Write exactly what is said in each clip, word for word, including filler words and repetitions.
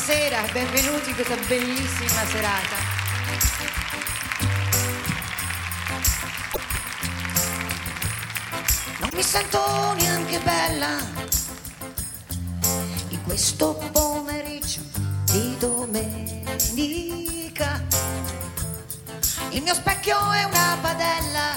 Buonasera, benvenuti in questa bellissima serata. Non mi sento neanche bella in questo pomeriggio di domenica. Il mio specchio è una padella,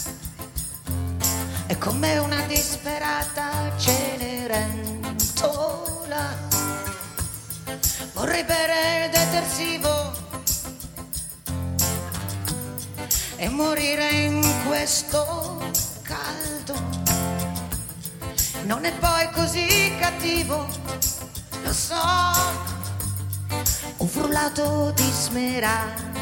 è come una disperata Cenerentola. Vorrei bere il detersivo e morire in questo caldo. Non è poi così cattivo, lo so. Un frullato di smeraldo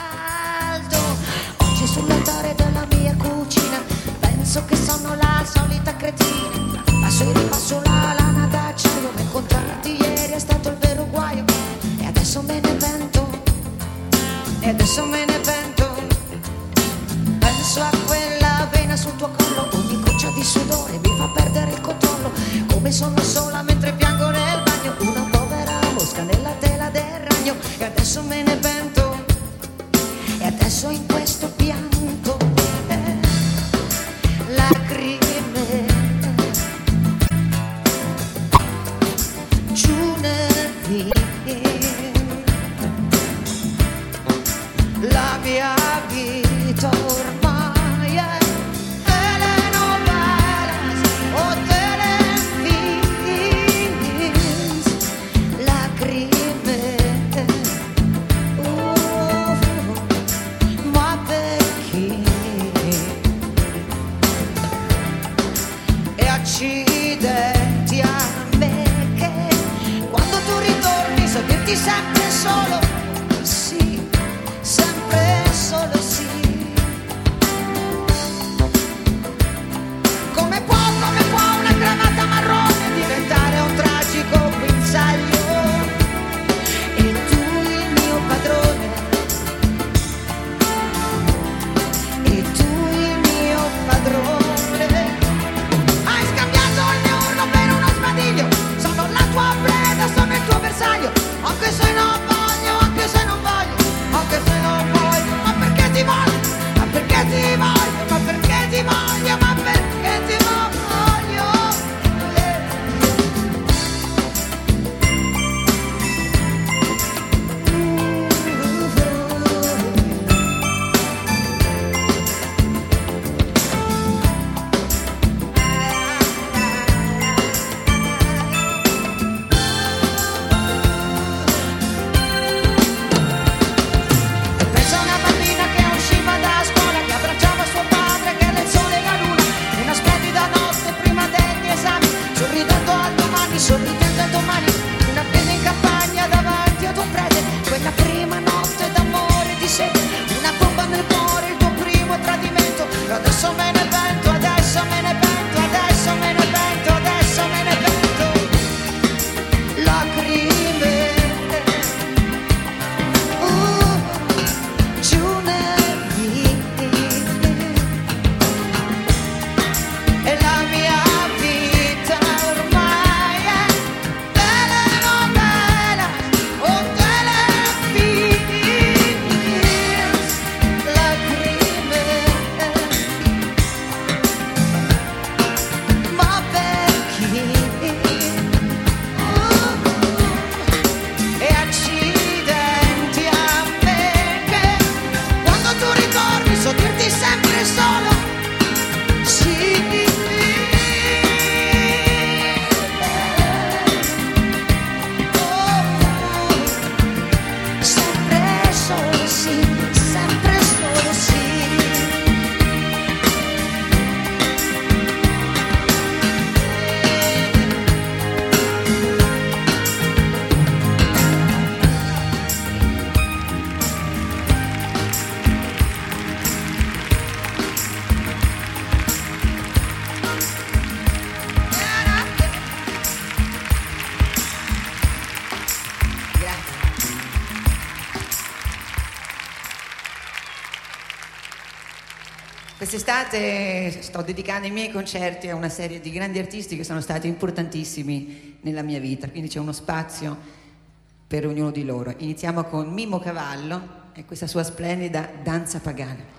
oggi sull'altare della mia cucina. Penso che sono la solita cretina. Passo e ripasso la lana d'acciaio. Ma incontrarti ieri è stato il vero guaio. E adesso me ne pento, e adesso me ne pento. Penso a quella vena sul tuo collo. Ogni goccia di sudore mi fa perdere il controllo. Come sono sola mentre piango nel bagno. Una povera mosca nella tela del ragno. E adesso me ne pento, e adesso in questo pianto eh, lacrime giù nel vino. La mia vita ormai è telenovelas o telefilms. Lacrime, uh, ma perché? E accidenti a me che quando tu ritorni so dirti sempre solo sì, sempre solo sì. Come può, come può una granata marrone diventare un tragico guinzaglio? E tu il mio padrone, e tu il mio padrone. Hai scambiato il mio urlo per uno sbadiglio. Sono la tua preda, sono il tuo bersaglio. Anche se non voglio, anche se non voglio, anche se non voglio, ma perché ti voglio, ma perché ti voglio, ma perché ti voglio, ma perché ti voglio. Penso a una bambina che usciva da scuola, che abbracciava suo padre, che era il sole e la luna. Una splendida notte prima degli esami, sorridendo al domani, sorridendo al domani. Una pena in campagna davanti ad un prete, quella prima notte d'amore e di sete. Una bomba nel cuore, il tuo primo tradimento. E adesso me ne pento, adesso me ne pento, adesso me ne pento, adesso me ne pento. Lacrime, uh, giù nel vino. E la mia vita ormai è telenovela o telefilms. Lacrime, ma perché? Uh, e accidenti a me che quando tu ritorni so dirti sempre solo sì. Oh, sempre solo sì, sempre solo sì. Grazie. Quest'estate sto dedicando i miei concerti a una serie di grandi artisti che sono stati importantissimi nella mia vita, quindi c'è uno spazio per ognuno di loro. Iniziamo con Mimmo Cavallo e questa sua splendida danza pagana.